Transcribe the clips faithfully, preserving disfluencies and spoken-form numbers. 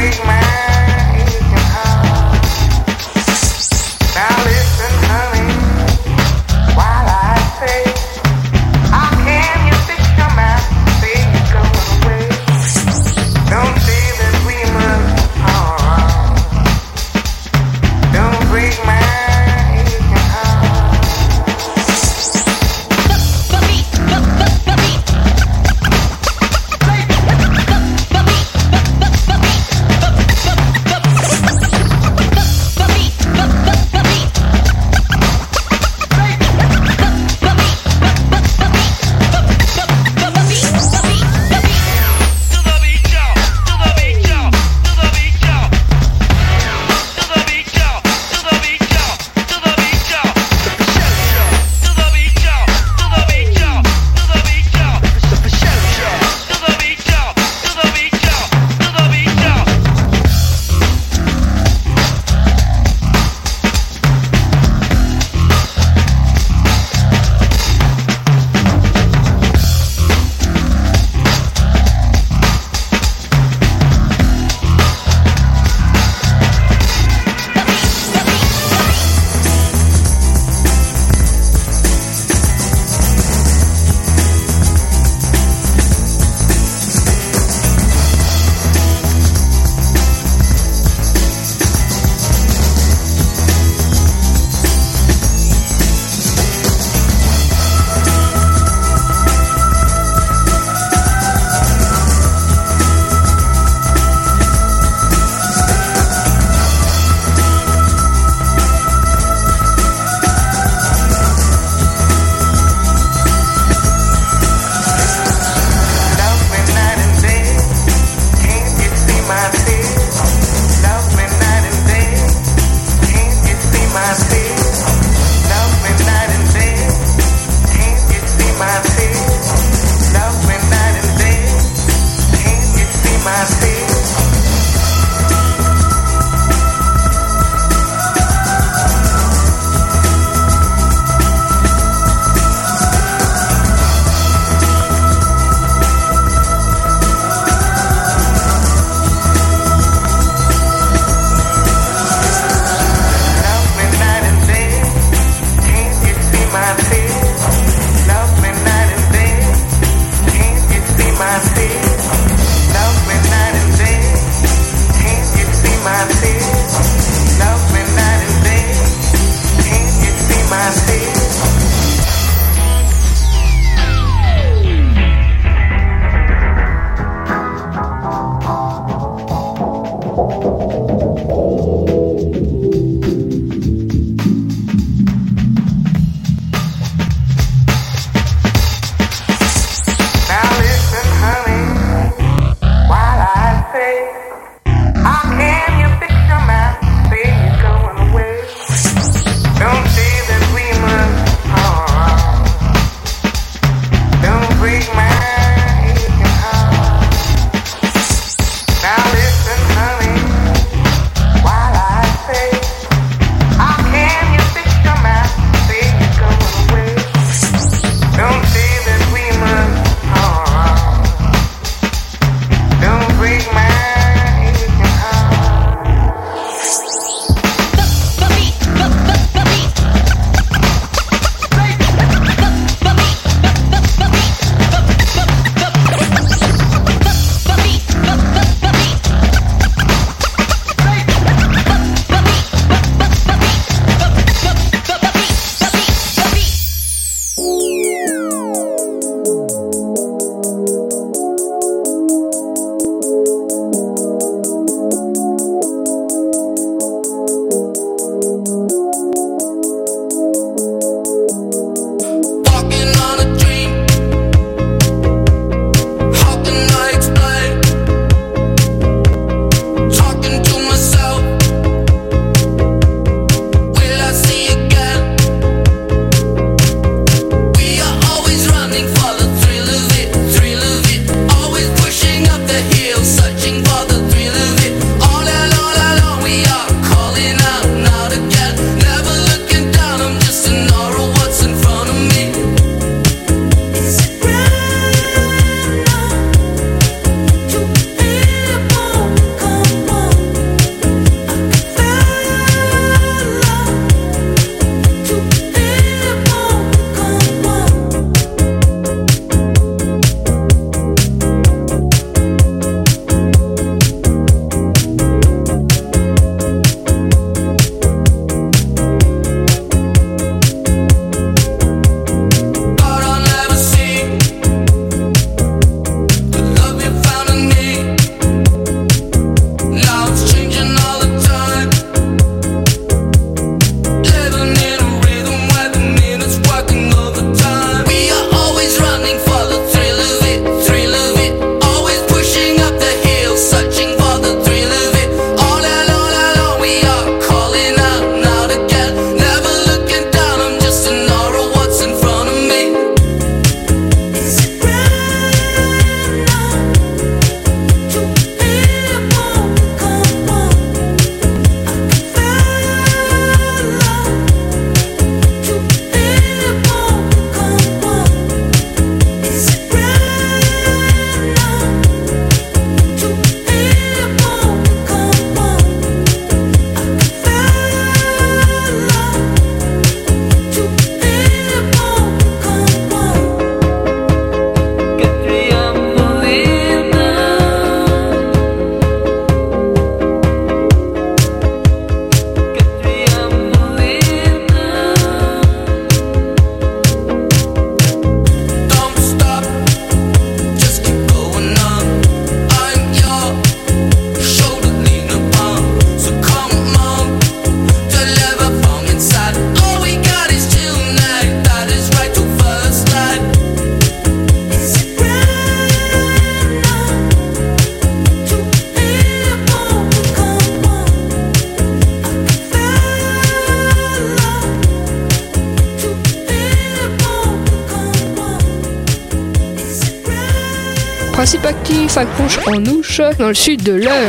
Come on. Principe actif accroche en ouche dans le sud de l'Eure.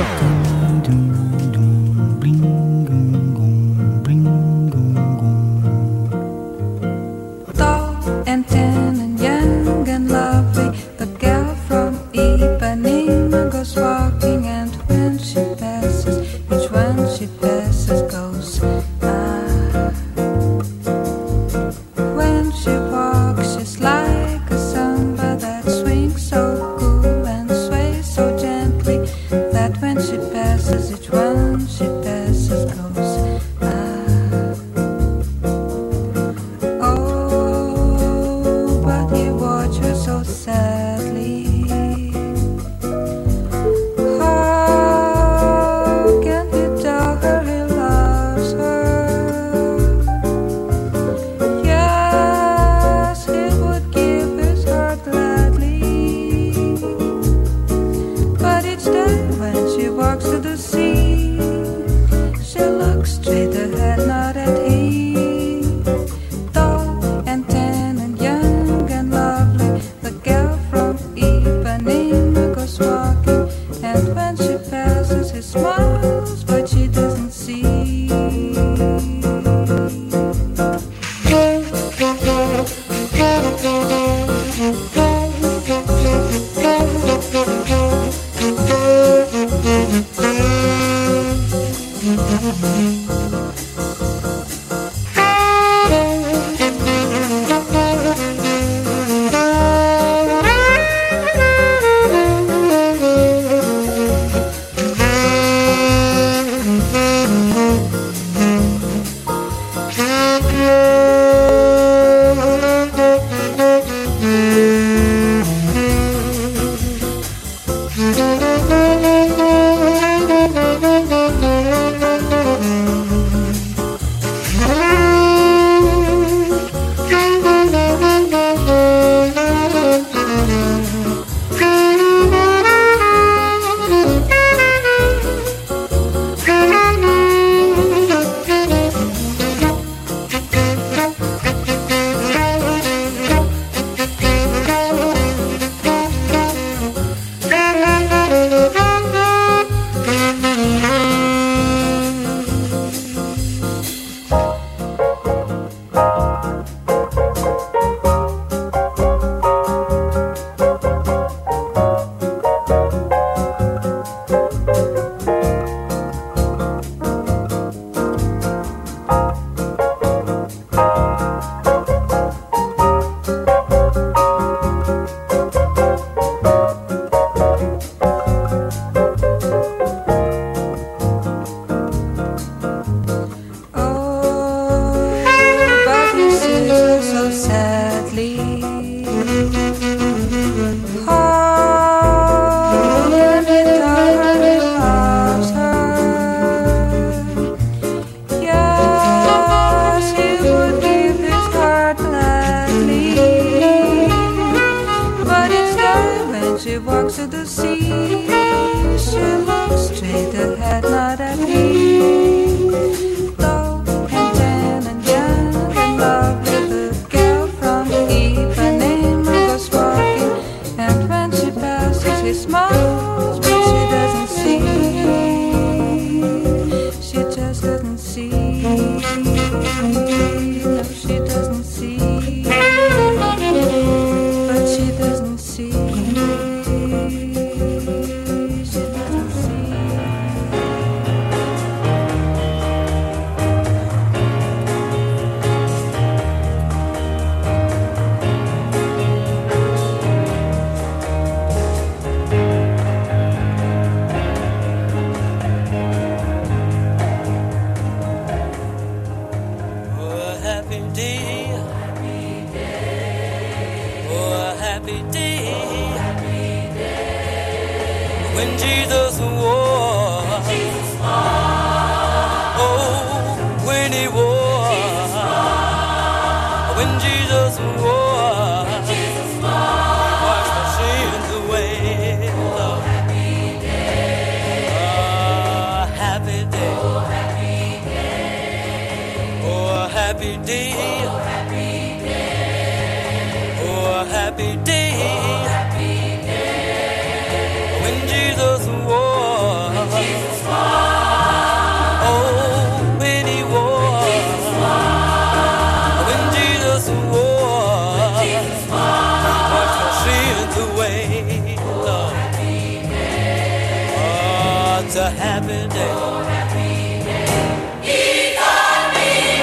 happy day. Oh, happy day. It's a happy day. Oh, happy day. He taught me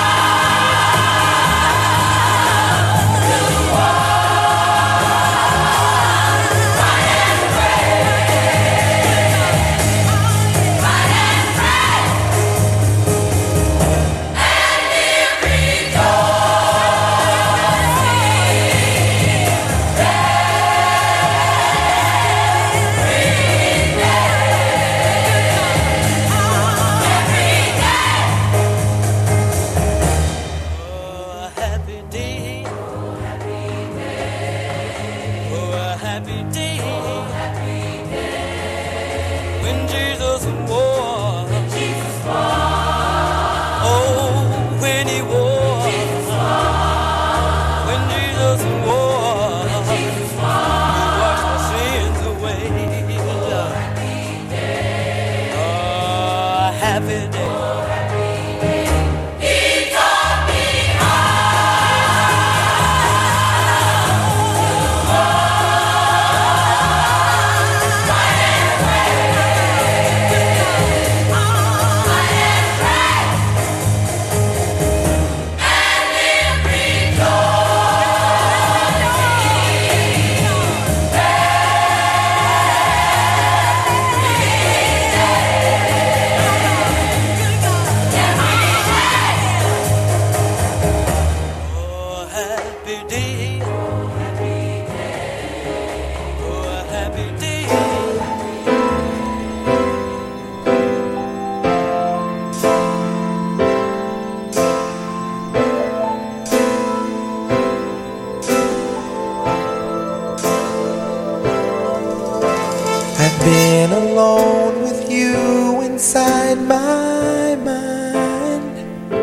been alone with you inside my mind,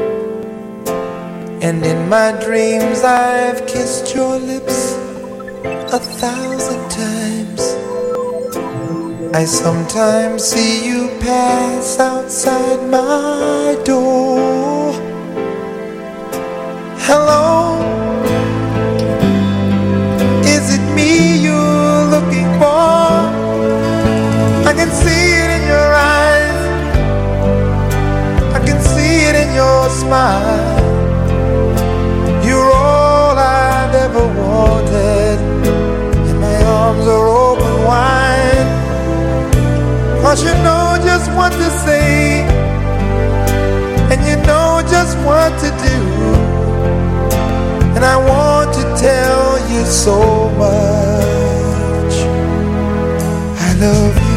and in my dreams I've kissed your lips a thousand times. I sometimes see you pass outside my door. Hello, is it me you're looking for? I can see it in your eyes, I can see it in your smile. You're all I've ever wanted, and my arms are open wide. 'Cause you know just what to say, and you know just what to do, and I want to tell you so much. I love you.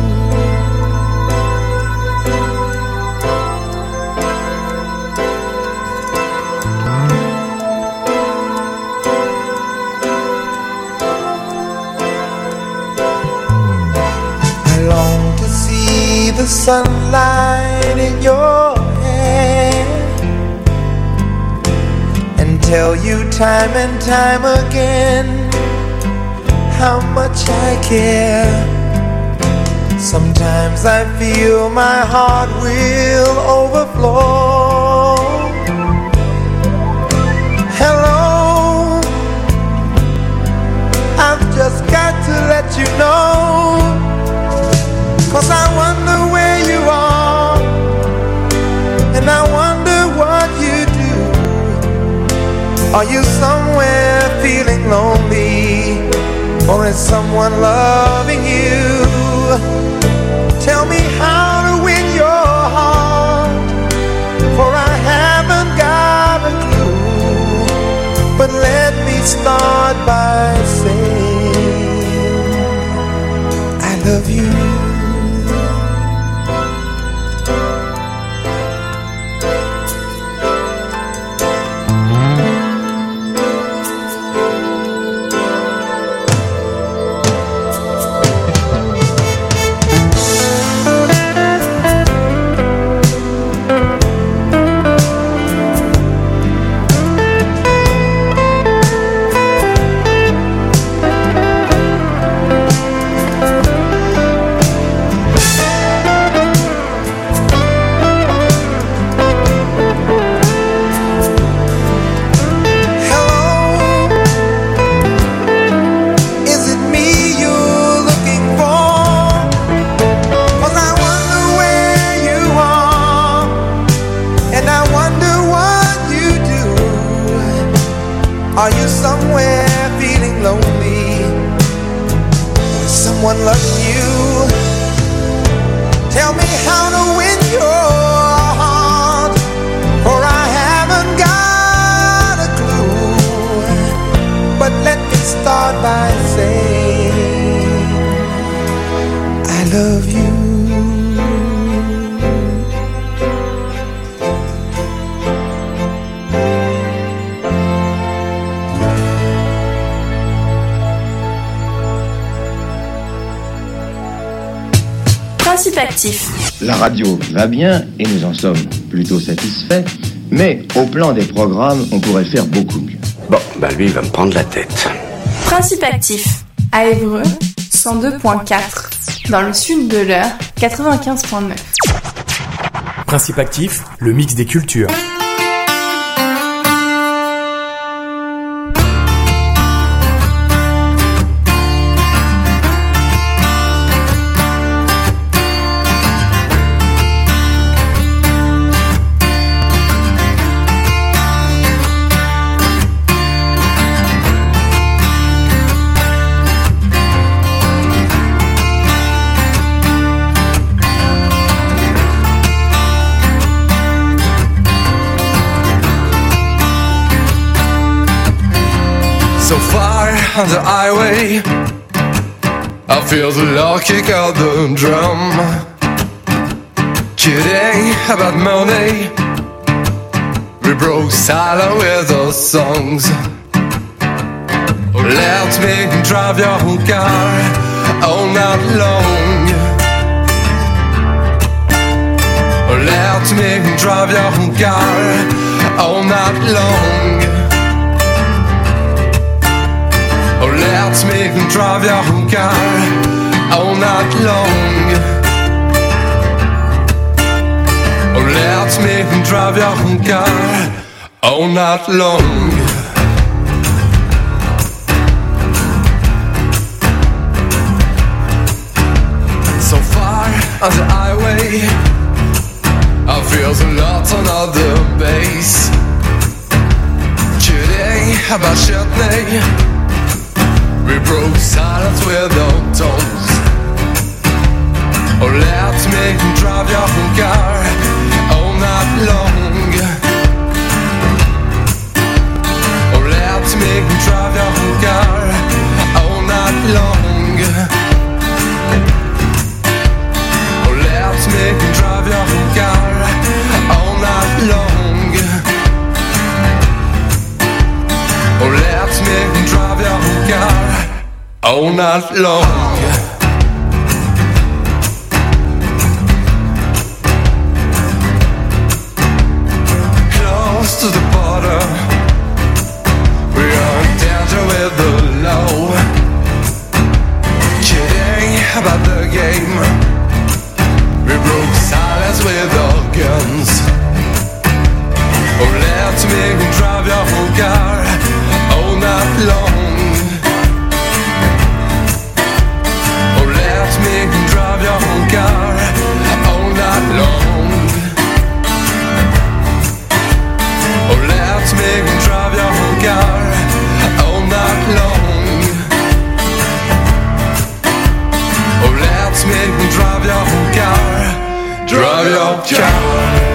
The sunlight in your hair, and tell you time and time again how much I care. Sometimes I feel my heart will overflow. Hello, I've just got to let you know, 'cause I wonder where you are, and I wonder what you do. Are you somewhere feeling lonely, or is someone loving you? Tell me how to win your heart, for I haven't got a clue. But let me start by saying I love you. Principe actif. La radio va bien et nous en sommes plutôt satisfaits, mais au plan des programmes, on pourrait faire beaucoup mieux. Bon, bah lui, il va me prendre la tête. Principe actif. À Évreux, cent deux virgule quatre. Dans le sud de l'Eure, quatre-vingt-quinze virgule neuf. Principe actif, le mix des cultures. So far on the highway, I feel the low kick of the drum. Kidding about money, we broke silent with those songs. Let me drive your car all night long. Let me drive your car all night long. Oh, let me drive your car all night long. Oh, let me drive your car all night long. So far on the highway, I feel the lot on the bass. Kidding about Chutney, we broke silence with our tones. Oh, let me drive your car all night long. Oh, let me drive your car all night long. Oh, let me drive your car all night long. Oh, let me drive your car all night long. Close to the border, we are in danger with the law. Kidding about the game, we broke silence with our guns. Oh, let me drive your car all night long. Oh, let me drive your car all night long. Oh, let me drive your car all night long. Oh, let me drive your car, drive your car.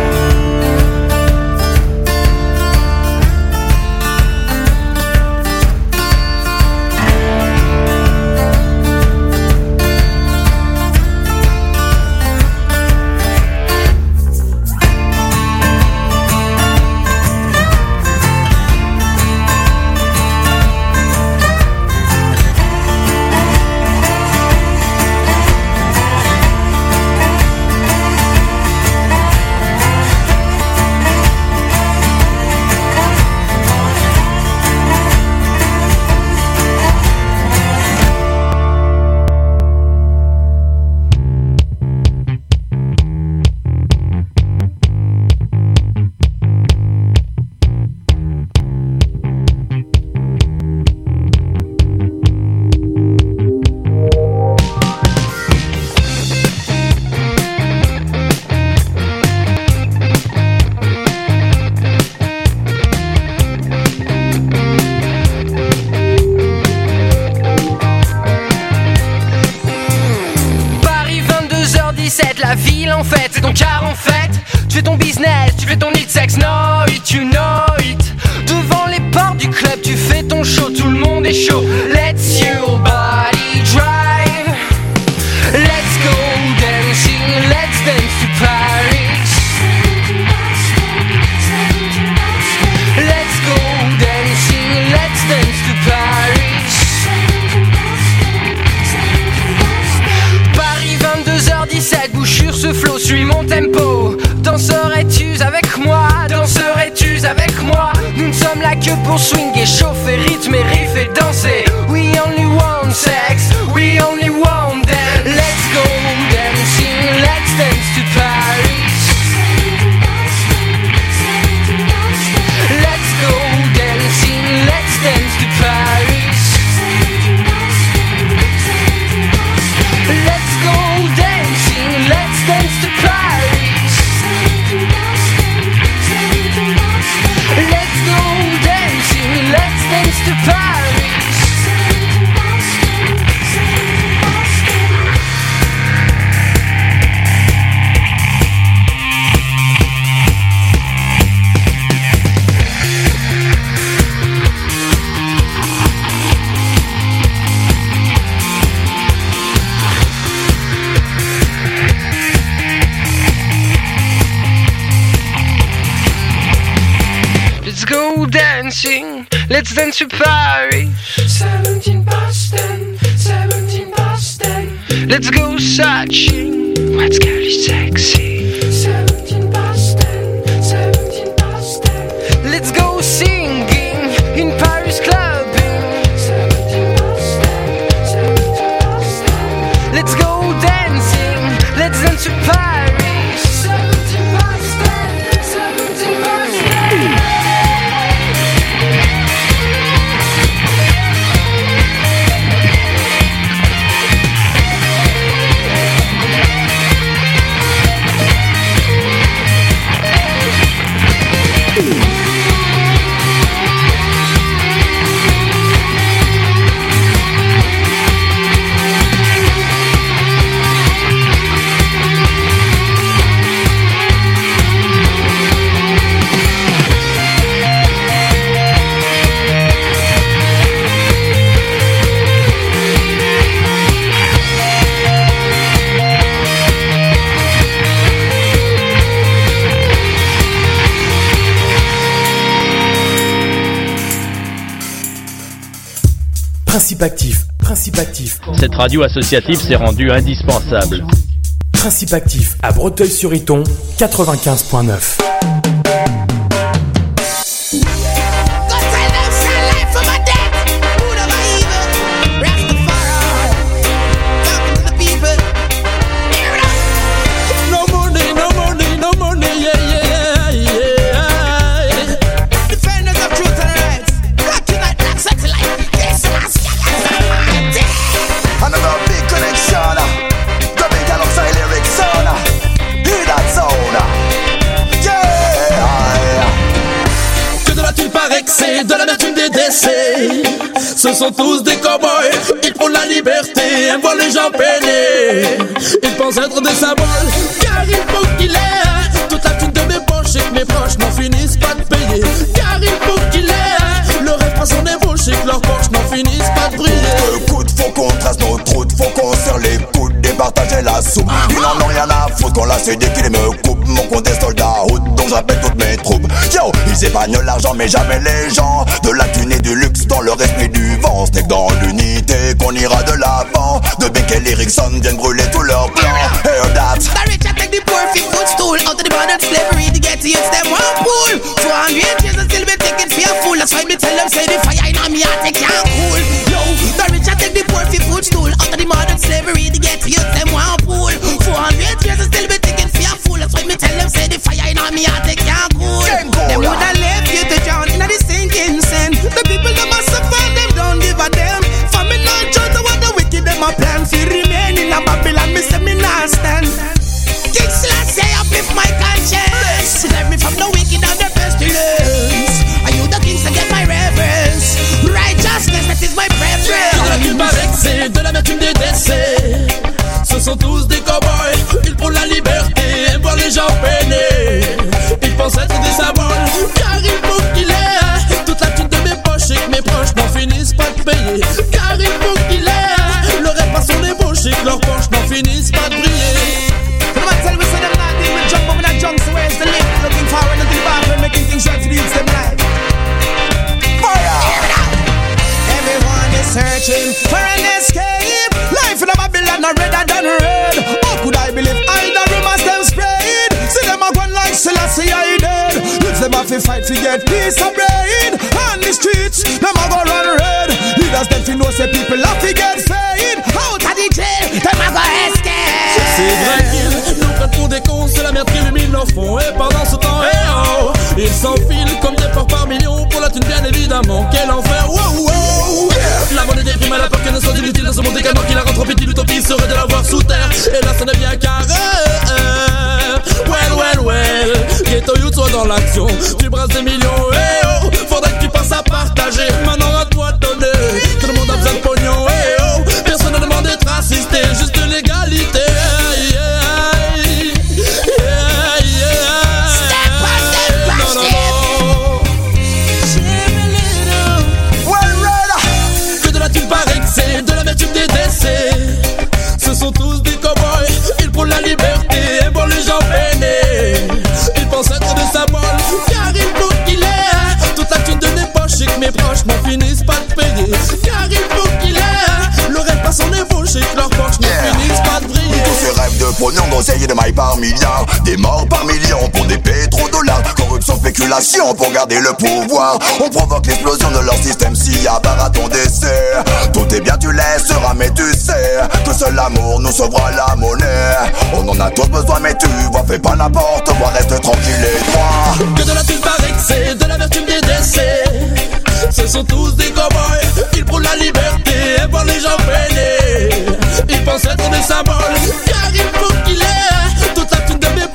La ville en fait, c'est ton car en fait. Tu fais ton business, tu fais ton hit sex, know it, you know it. Devant les portes du club, tu fais ton show, tout le monde est chaud. Let's your body drive. Let's go dancing, let's dance to Paris. Let's go dancing, let's dance to Paris. Paris vingt-deux heures dix-sept. que pour swinguer, chauffer, rythmer, riff et danser. We only want sex, we only want dance. Let's go dancing, let's dance to Paris. Let's go dancing, let's dance to Paris. Let's go dancing, let's dance to Paris. Let's go dancing, let's dance to Paris. Let's go dancing, let's dance to Paris. seventeen Boston, seventeen Boston. Let's go searching, what's girly sexy. seventeen Boston, seventeen Boston. Let's go singing in Paris clubbing. seventeen Boston, seventeen Boston. Let's go dancing, let's dance to Paris. seventeen Boston, seventeen Boston. Principe actif, principe actif. Cette radio associative s'est rendue indispensable. Principe actif à Breteuil-sur-Iton, quatre-vingt-quinze point neuf. C'est de l'amertume des décès. Ce sont tous des cow-boys. Ils font la liberté, ils voient les gens peiner. Ils pensent être des symboles, car il faut qu'il ait toute la thune de mes poches et que mes proches n'en finissent pas de payer. Car il faut qu'il ait le rêve à son ébauche et que leurs poches n'en finissent pas de briller. Le coup de faut qu'on trace nos routes, faut qu'on serre les coudes, départager la soupe. Ils n'en ont rien à foutre quand la C D qu'il me coupe. Mon compte est soldat route, donc j'appelle toutes mes troupes. Yo, ils épargnent l'argent mais jamais les gens. De la thune et du luxe dans le respect du vent. C'est que dans l'unité qu'on ira de l'avant. De Beck et Erickson viennent brûler tous leurs plans. Hear that. The rich I take the poor fi footstool. Out of the modern slavery to get to youths them one pool. two hundred years and still be taking for a fool. That's why me tell them say the fire in me heart they can't cool. Yo, the rich I take the poor fi footstool. Out of the modern slavery to get to youths them one pool. four hundred years and still be taking for a fool. That's why me tell them say the fire in me heart they can't cool. Them woulda left you to drown in the sinking sand. The people them a suffer, them don't give a damn. For me not judge what the wicked them a plan. Fi remain in a Babylon, me say me not stand. King Selassie uplift my conscience. Save me from the wicked and the pestilence. Are you the king to get my reverence? Righteousness, that is my them have to fight to get peace of brain. On the streets, them a go run red. Leaders them fi know say people have to get fed. Out of the jail, them a go escape. C'est vrai qu'ils nous prennent pour des cons, c'est la merde qu'ils illuminent leur fond. Et pendant ce temps, eh oh, ils s'enfilent comme des porcs par millions. Pour la thune bien évidemment, quel enfer, wow wow. La monnaie déprime à la peur qu'elle ne soit inutile dans ce monde décadent qui la rend trop petite. L'utopie serait de la voir sous terre. Et là ça n'est bien carré. Well, well, well, Ghetto Youth soit dans l'action. Tu brasses des millions, eh oh, faudrait que tu passes à partager. Maintenant à toi de donner. Tout le monde a besoin de pognon, eh oh. Personne ne demande d'être assisté, juste de l'égalité. De l'amertume des décès. Ce sont tous des cow-boys. Ils prônent la liberté et pour les gens peinés. Ils pensent être des symboles car ils faut qu'il ait toute la thune de mes poches et que mes proches n'en finissent pas de payer. Car il faut qu'il ait le rêve passe en ébauche et que leurs poches n'en yeah. finissent pas de briller. Tous ces rêves de pognon, d'oseille et de mailles par milliards. Des morts par millions pour des pétrodollars. Corruption, spéculation pour garder le pouvoir. On provoque l'explosion de leur système s'il à part à ton décès. Tout est bien, tu laisseras, mais tu sais que seul l'amour nous sauvera la monnaie. On en a tous besoin, mais tu vois, fais pas n'importe